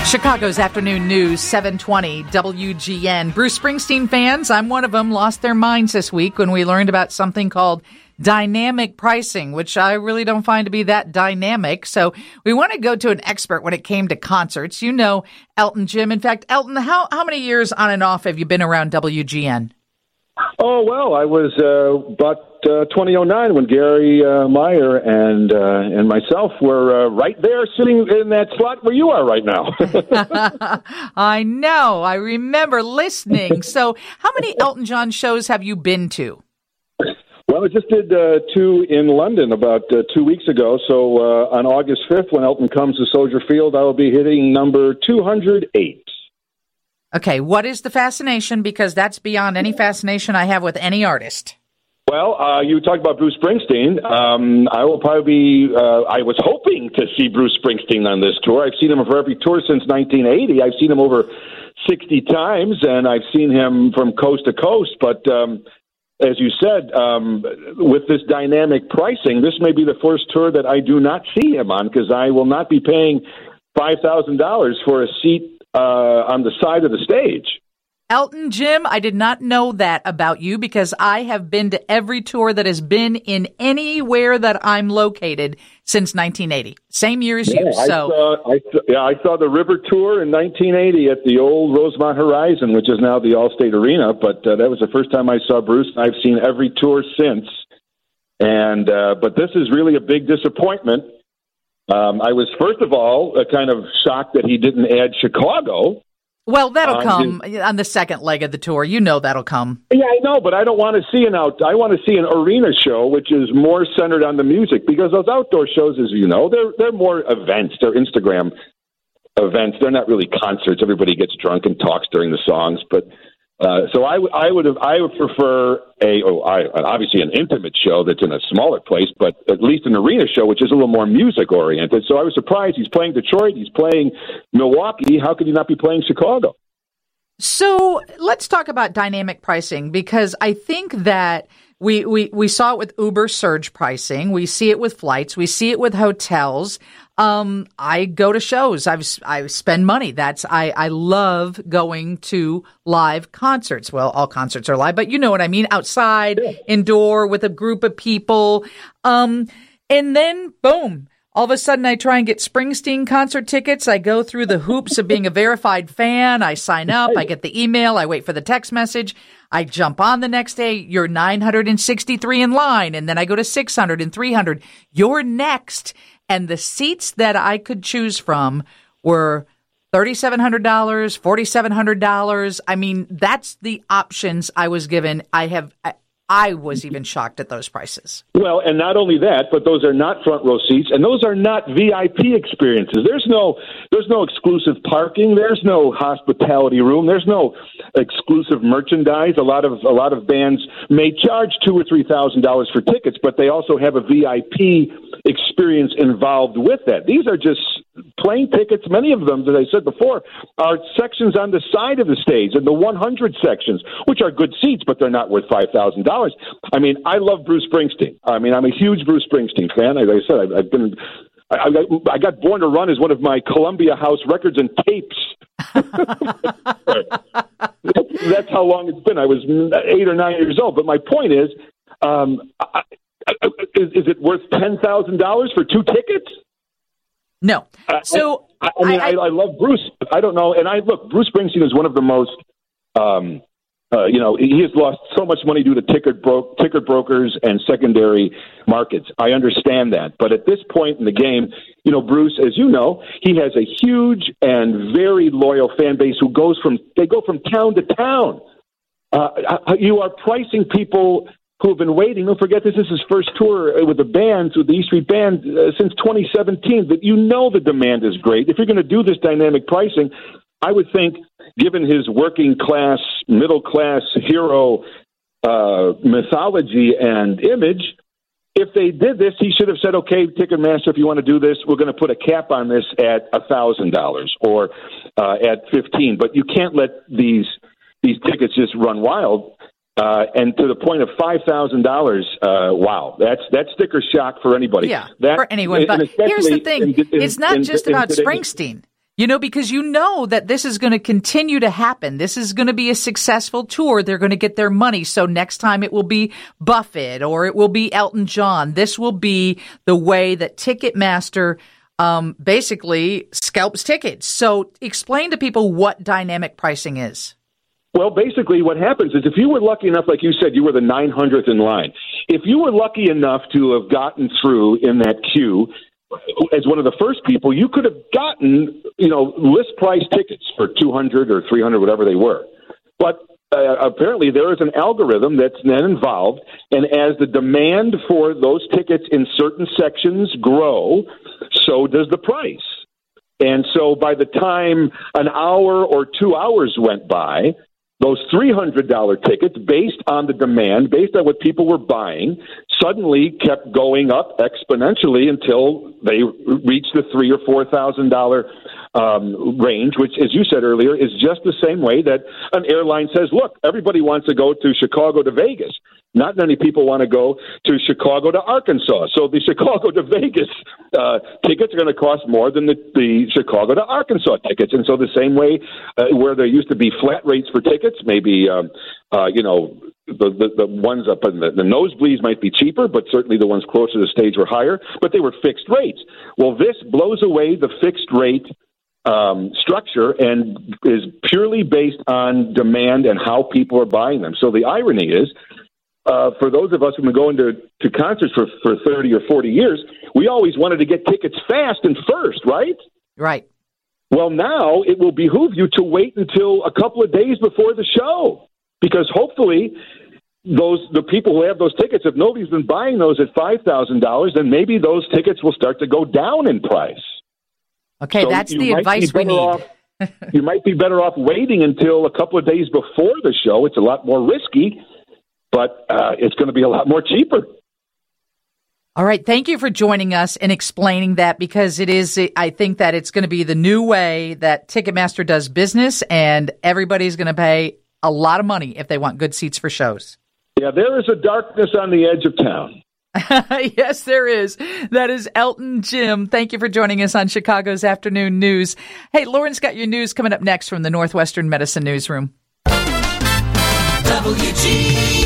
Chicago's afternoon news, 720 WGN. Bruce Springsteen fans, I'm one of them, lost their minds this week when we learned about something called dynamic pricing, which I really don't find to be that dynamic. So we want to go to an expert when it came to concerts. You know Elton, Jim. In fact, Elton, how many years on and off have you been around WGN? Oh, well, I was about 2009 when Gary Meyer and myself were right there sitting in that slot where you are right now. I know. I remember listening. So how many Elton John shows have you been to? Well, I just did two in London about 2 weeks ago. So on August 5th, when Elton comes to Soldier Field, I will be hitting number 208. Okay, what is the fascination? Because that's beyond any fascination I have with any artist. Well, you talked about Bruce Springsteen. I will probably be, I was hoping to see Bruce Springsteen on this tour. I've seen him for every tour since 1980. I've seen him over 60 times, and I've seen him from coast to coast. But as you said, with this dynamic pricing, this may be the first tour that I do not see him on, because I will not be paying $5,000 for a seat on the side of the stage. Elton, Jim, I did not know that about you, because I have been to every tour that has been in anywhere that I'm located since 1980. Same year as you. So I saw the River Tour in 1980 at the old Rosemont Horizon, which is now the Allstate Arena. But that was the first time I saw Bruce. I've seen every tour since. And but this is really a big disappointment. I was, first of all, kind of shocked that he didn't add Chicago. Well, that'll come on the second leg of the tour. You know that'll come. Yeah, I know, but I don't want to see I want to see an arena show, which is more centered on the music, because those outdoor shows, as you know, they're more events. They're Instagram events. They're not really concerts. Everybody gets drunk and talks during the songs, but. So I would prefer obviously an intimate show that's in a smaller place, but at least an arena show, which is a little more music oriented. So I was surprised he's playing Detroit, he's playing Milwaukee. How could he not be playing Chicago? So let's talk about dynamic pricing, because I think that we saw it with Uber surge pricing. We see it with flights. We see it with hotels. I go to shows. I spend money. I love going to live concerts. Well, all concerts are live, but you know what I mean. Outside, indoor, with a group of people. And then boom. All of a sudden, I try and get Springsteen concert tickets. I go through the hoops of being a verified fan. I sign up. I get the email. I wait for the text message. I jump on the next day. You're 963 in line. And then I go to 600 and 300. You're next. And the seats that I could choose from were $3,700, $4,700. I mean, that's the options I was given. I was even shocked at those prices. Well, and not only that, but those are not front row seats, and those are not VIP experiences. There's no exclusive parking. There's no hospitality room. There's no exclusive merchandise. A lot of bands may charge $2,000 or $3,000 for tickets, but they also have a VIP experience involved with that. These are just plain tickets. Many of them, as I said before, are sections on the side of the stage, and the 100 sections, which are good seats, but they're not worth $5,000. I mean, I love Bruce Springsteen. I mean, I'm a huge Bruce Springsteen fan. As I said, I got Born to Run as one of my Columbia House records and tapes. That's how long it's been. I was 8 or 9 years old. But my point is it worth $10,000 for 2 tickets? No. So I love Bruce. I don't know. And look, Bruce Springsteen is one of the most. He has lost so much money due to ticket brokers and secondary markets. I understand that. But at this point in the game, Bruce, as you know, he has a huge and very loyal fan base who go from town to town. You are pricing people who have been waiting. Don't forget, this is his first tour with the E Street Band, since 2017. That the demand is great. If you're going to do this dynamic pricing, I would think, given his working class, middle class hero mythology and image, if they did this, he should have said, okay, Ticketmaster, if you want to do this, we're going to put a cap on this at $1,000 or at $1,500. But you can't let these tickets just run wild. And to the point of $5,000, wow, that's sticker shock for anybody. Yeah, for anyone. But here's the thing. It's not just about Springsteen. Because that this is going to continue to happen. This is going to be a successful tour. They're going to get their money. So next time it will be Buffett or it will be Elton John. This will be the way that Ticketmaster basically scalps tickets. So explain to people what dynamic pricing is. Well, basically what happens is if you were lucky enough, like you said, you were the 900th in line. If you were lucky enough to have gotten through in that queue as one of the first people, you could have gotten, list price tickets for $200 or $300, whatever they were. But apparently there is an algorithm that's then involved, and as the demand for those tickets in certain sections grow, so does the price. And so by the time an hour or 2 hours went by, those $300 tickets, based on the demand, based on what people were buying, suddenly kept going up exponentially until they reached the $3,000 or $4,000 range, which, as you said earlier, is just the same way that an airline says, look, everybody wants to go to Chicago to Vegas. Not many people want to go to Chicago to Arkansas. So the Chicago to Vegas tickets are going to cost more than the Chicago to Arkansas tickets. And so the same way where there used to be flat rates for tickets, maybe, the ones up in the nosebleeds might be cheaper, but certainly the ones closer to the stage were higher, but they were fixed rates. Well, this blows away the fixed rate structure and is purely based on demand and how people are buying them. So the irony is, for those of us who've been going to concerts for 30 or 40 years, we always wanted to get tickets fast and first, right? Right. Well, now it will behoove you to wait until a couple of days before the show, because hopefully the people who have those tickets, if nobody's been buying those at $5,000, then maybe those tickets will start to go down in price. Okay, so that's the advice we need. You might be better off waiting until a couple of days before the show. It's a lot more risky, but it's going to be a lot more cheaper. All right. Thank you for joining us and explaining that, because I think that it's going to be the new way that Ticketmaster does business, and everybody's going to pay a lot of money if they want good seats for shows. Yeah, there is a darkness on the edge of town. Yes, there is. That is Elton Jim. Thank you for joining us on Chicago's Afternoon News. Hey, Lauren's got your news coming up next from the Northwestern Medicine Newsroom. WG.